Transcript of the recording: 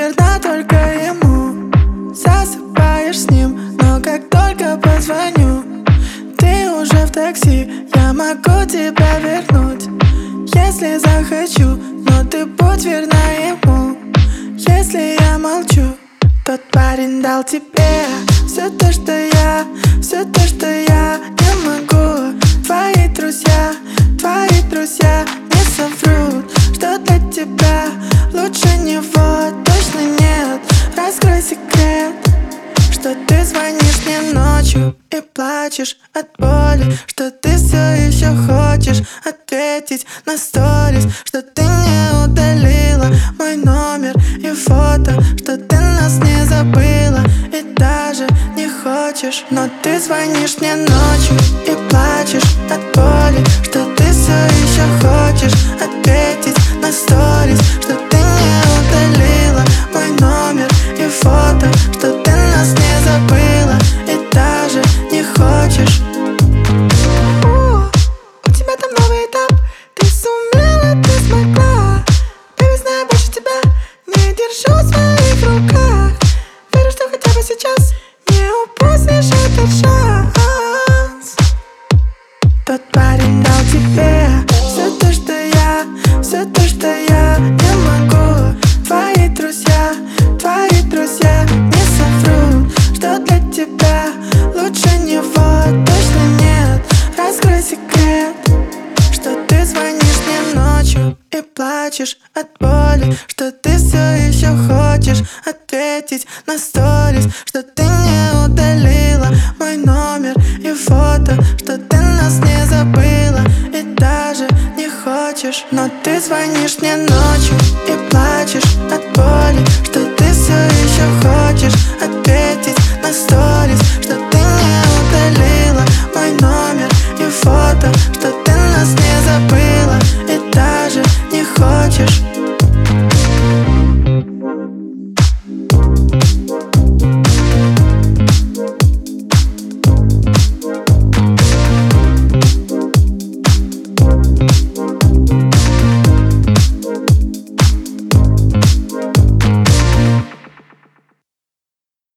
верна только ему. Засыпаешь с ним, но как только позвоню, ты уже в такси, я могу тебя вернуть, если захочу, но ты будь верна ему. Если я молчу, тот парень дал тебе все то, что я не могу. Твои друзья не соврут, что для тебя лучше него точно нет. Раскрой секрет, что ты звонишь мне ночью и плачешь от боли, что ты все еще хочешь ответить на сторис, что ты не удалила мой номер и фото, что ты нас не забыла и даже не хочешь. Но ты звонишь мне ночью и плачешь от боли, что ты все еще хочешь ответить на сторис, что ты не удалила мой номер и фото, что ты нас не забыла и даже не хочешь. У тебя там новый этап, ты сумела, ты смогла. Baby, знаю, больше тебя не держу в своих руках. Верю, что хотя бы сейчас не упустишь этот шанс. Тот парень дал тебе все то, что я не могу. Твои друзья не соврут, что для тебя лучше него точно нет. Раскрой секрет, что ты звонишь мне ночью и плачешь от боли, что ты все еще хочешь ответить на сторис, что ты не удалила мой номер и фото, что ты нас не забыла и даже не хочешь. Но ты звонишь мне ночью и плачешь от боли, что ты все еще хочешь ответить на сторис, что ты не удалила мой номер и фото, что ты